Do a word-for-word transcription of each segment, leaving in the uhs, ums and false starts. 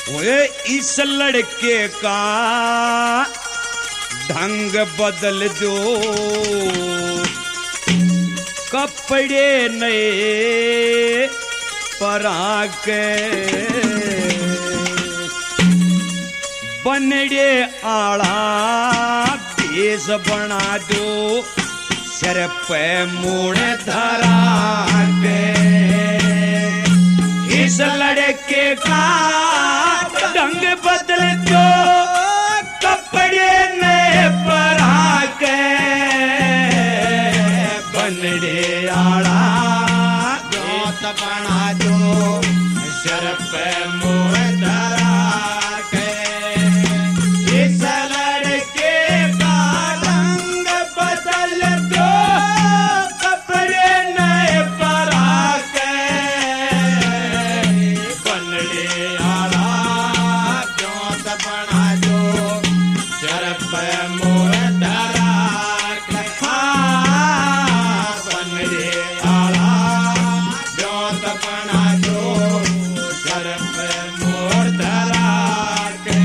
ओए इस लड़के का ढंग बदल दो, कपड़े नए परा के बनड़े आड़ा भेष बना दो, सिर पे मूड़ धरा के इस लड़के का ढंग बदल दो, कपड़े नए परा के बनड़े आड़ा जोत बना दो, सिर पे मूड़ धरा के इस लड़के का ढंग बदल दो, कपड़े नए परा के बनड़े आड़ा जोत बना दो, सिर पे मूड़ धरा के बनड़े आड़ा जोत बना दो, सिर पे मूड़ धरा के।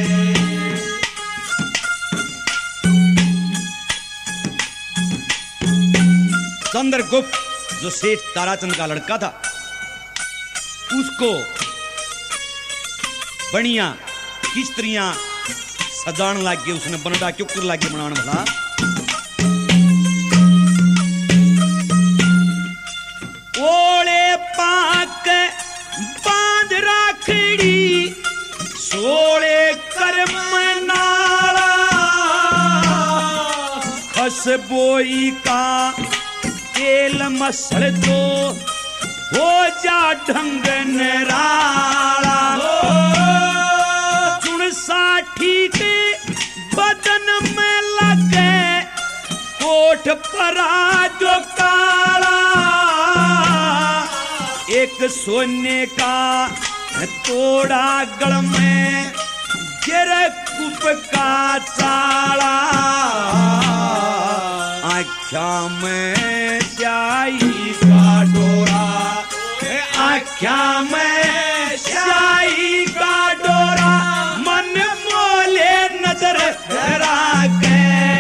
चंद्रगुप्त जो सेठ ताराचंद का लड़का था, उसको बढ़िया किस्त्रियां सजान लाग गए, उसने बनडा क्यों कर लागे बनाने भला। ओले पाक बांध राखड़ी सोले कर्म नाला, खस बोई का तेल मसल दो, हो जा ढंग निराला। चुन साठी के बदन में लगे, कोठ परा जो काला, एक सोने का तोड़ा गल में गिर कुप का चाला, आख्या में स्याही का डोरा, आख्या में स्याही का डोरा, मन मोले नजर धरा के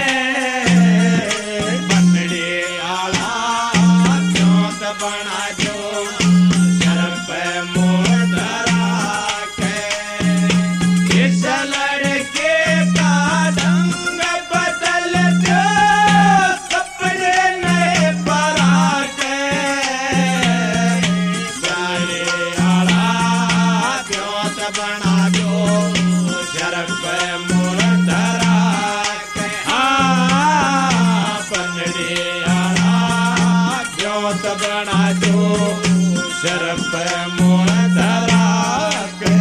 बनड़े आड़ा जोत बना दो, सिर पे मूड़ धरा के इस लड़के का ढंग बदल दो, कपड़े नए परा के बनड़े आड़ा जोत बना दो, सिर पे मूड़ धरा के बनड़े आड़ा जोत बना दो, सिर पे मूड़ धरा के।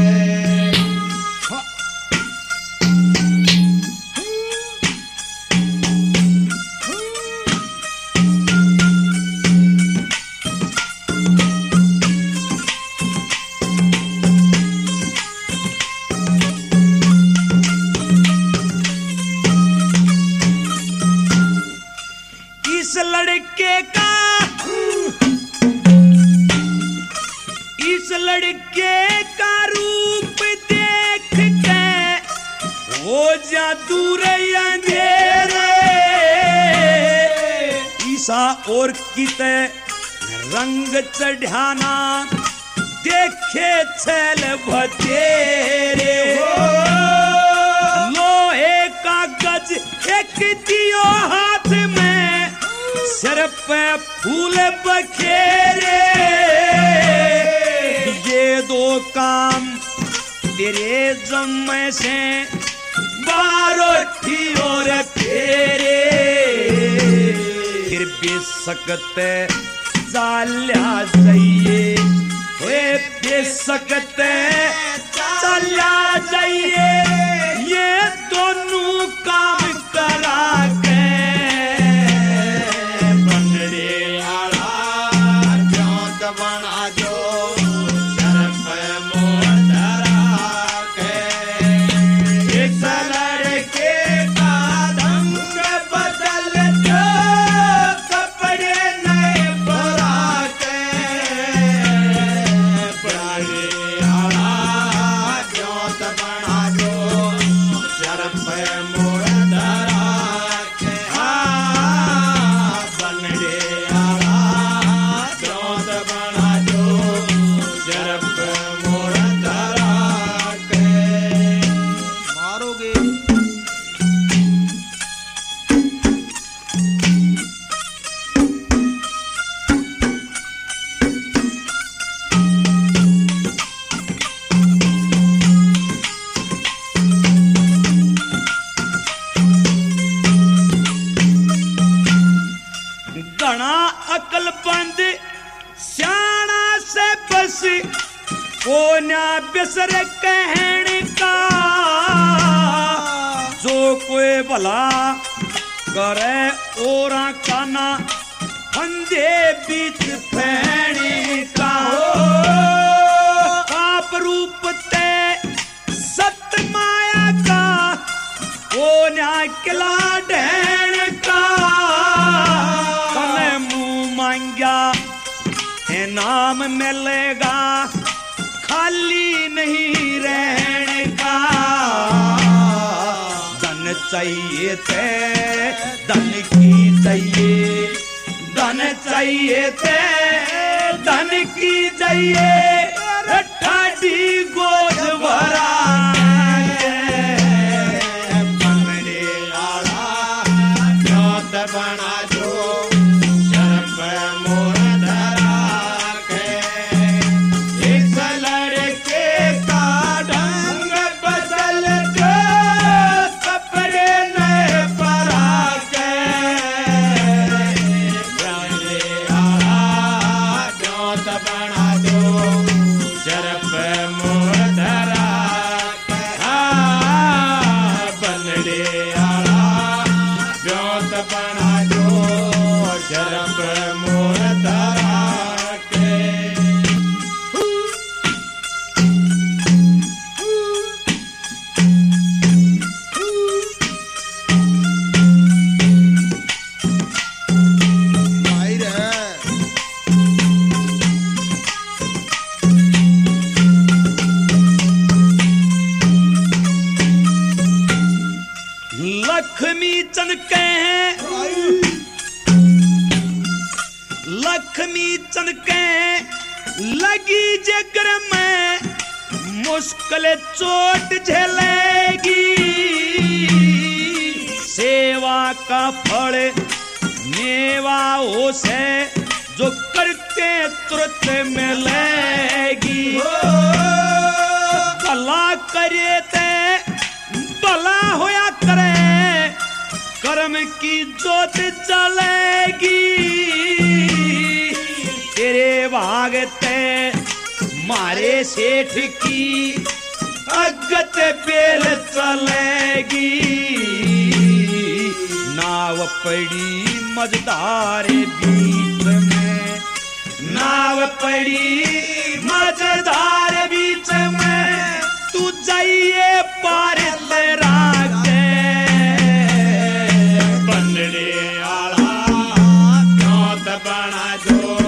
इस लड़के का इस लड़के का रूप देख के हो जा दूर अंधेरे, ईसा और किते रंग चढ़ाना देखे छल भतेरे, लोहे का गज एक दियो हाथ में, सिर पे फूल बखेरे, ये दो काम तेरे जम्मे से बारोठी और फेरे, फिर भी सकते चाल्या जाइए, वे भी सकते चाल्या जाइए, ये दोनों काम करा के बनड़े आड़ा जोत बना दो, सिर पे मूड़ धरा के इस लड़के का ढंग बदल दो, कपड़े नए परा के बनड़े आड़ा गल बंद सियाणा से बस कोन्या बिसर कहने का जो कोई भला करे ओरा काना फंदे बीच फैने का आप रूप ते सत माया का कोन्या किला ढैण का तने मुंह मांगा इनाम मिलेगा खाली नहीं रहने का धन चाहिए थे धन की चाहिए धन चाहिए थे धन की चाहिए ठाडी गोद भरा बंगड़े आला जोत बना जो शर्फ मोर धरा के इस लड़के का ढंग बदल दो कपड़े नए परा के बंगड़े आला जोत बना जो शर्फ मोर धरा के बंगड़े आला जोत बना जो शर्फ मोर धरा के लक्ष्मी चंद के हैं लक्ष्मी चंद के लगी जिगर में मुश्किल चोट झेलेगी सेवा का फल मेवा हो से जो करते तुरंत मिलेगी भला करे ते भला होया करे कर्म की जोत चलेगी तेरे भागते मारे सेठ की अगत बेल चलेगी नाव पड़ी मझधार बीच में नाव पड़ी मझधार बीच में तू जाइए पार तेरा के बंदड़े आला जोत बना जो